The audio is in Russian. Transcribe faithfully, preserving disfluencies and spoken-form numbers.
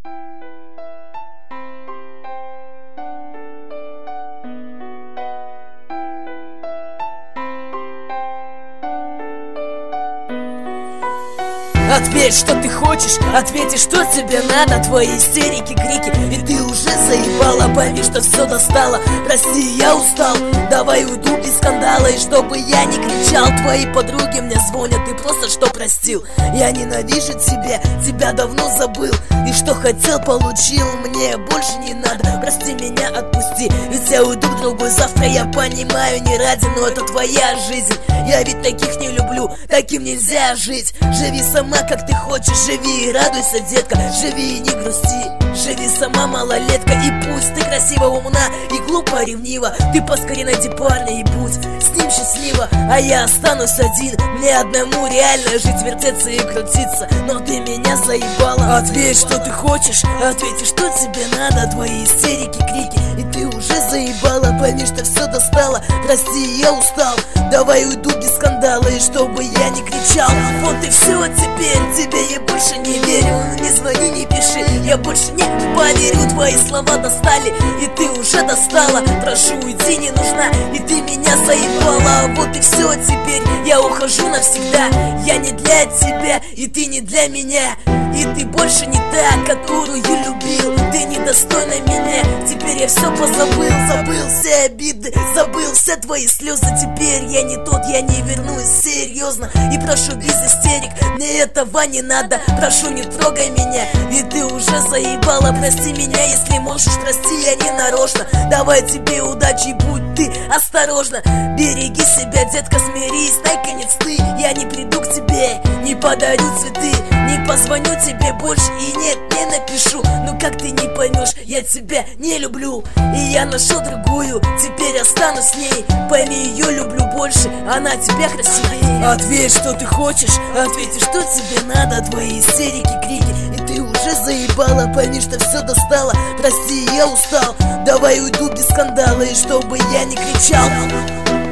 Ответь, что ты хочешь, ответь, что тебе надо. Твои истерики, крики, и ты уже заебала. Пойми, что все достало, прости, я устал. Давай уйду без скандала, и чтобы я не кричал. Твои подруги мне звонят, ты просто что простил. Я ненавижу тебя, тебя давно забыл. И что хотел, получил, мне больше не надо. Прости меня, отпусти, ведь я уйду к другой завтра. Я понимаю, не ради, но это твоя жизнь. Я ведь таких не люблю, таким нельзя жить. Живи сама, как ты хочешь, живи и радуйся, детка. Живи и не грусти, живи сама, малолетка. И пусть ты красива, умна и глупо ревнива, ты поскорее найди парня и будь с ним счастлива. А я останусь один, мне одному реально жить, вертеться и крутиться. Но ты меня заебала. Ответь, что ты хочешь, ответь, что тебе надо. Твои истерики, крики, и ты уже заебала. Пойми, что все достало, прости, я устал. Давай уйду без скандала, и чтобы я не кричал. Вот и все, теперь тебе я больше не верю. Не звони, не пиши, я больше не поверю. Твои слова достали, и ты уже достала. Прошу, уйди, не нужна, и ты меня заебала. Вот и все, теперь я ухожу навсегда. Я не для тебя, и ты не для меня. И ты больше не та, которую любил. Ты недостойна меня, теперь я все позабыл. Забыл все обиды, забыл все твои слезы. Теперь я не тот, я не вернусь, серьезно. И прошу без истерик, мне этого не надо. Прошу, не трогай меня, ведь ты уже заебала. Прости меня, если можешь, прости, я не нарочно. Давай тебе удачи, будь ты осторожна. Береги себя, детка, смирись, наконец ты. Я не приду к тебе, не подарю цветы, не позвоню тебе больше и нет, не напишу. Ну как ты не поймешь, я тебя не люблю. И я нашел другую, теперь останусь с ней. Пойми, ее люблю больше, она тебя красивее. Ответь, что ты хочешь, ответь, что тебе надо. Твои истерики, крики, и ты уже заебала. Пойми, что все достало, прости, я устал. Давай уйду без скандала, и чтобы я не кричал.